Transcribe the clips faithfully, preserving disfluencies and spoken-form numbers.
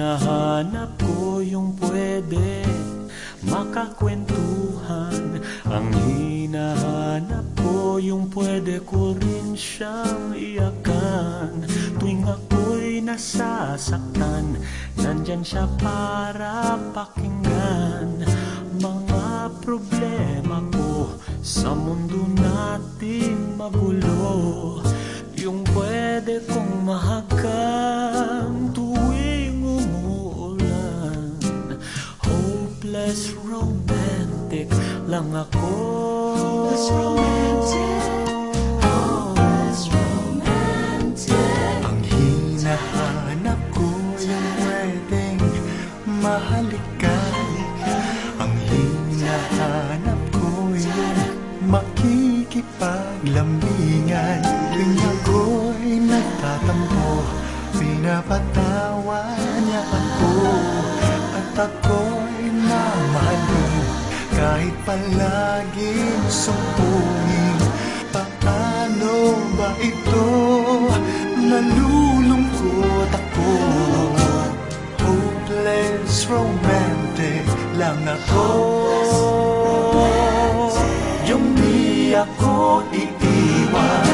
hinahanap ko yung pwede makakwentuhan. Ang hinahanap ko yung pwede ko rin siyang iyakan. Tuwing ako'y nasasaktan, nandyan siya para pakinggan mga problema ko sa mundo nating magulo. Yung pwede kong mahagkan tuwing umuulan. Hopeless romantic lang ako. Hopeless romantic, hopeless romantic. Ang hinahanap ko yung pwedeng mahalikan. Ang hinahanap ko yung makikipaglambingan. Tuwing ako'y nagtatampo, pinapatawa niya ako. At ako'y mamahalin kahit palaging sumpungin. Paano ba ito? Nalulungkot ako. Hopeless romantic lang ako. Yung di ako iiwan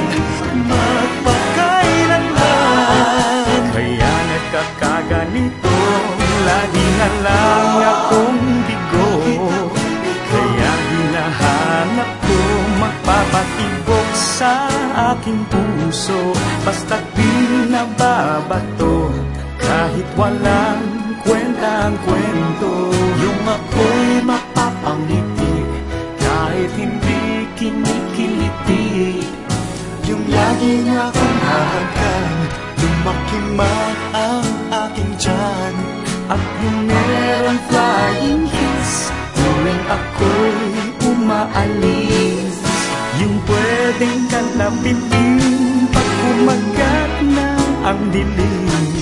magpakailanman. Kaya nagkakaganito, lagi na lang akong bigo. Kaya hinahanap ko magpapatibok sa aking puso. Basta't di nababato, kahit walang kwentang kwento. Yung ako'y mapapangiti, kahit hindi kinikiliti. Yung lagi niya akong hahagkan, lumaki man ang aking tiyan. At yung meron flying kiss tuwing ako'y umaalis. Yung pwedeng kalapitin pag kumagat na ang dilim.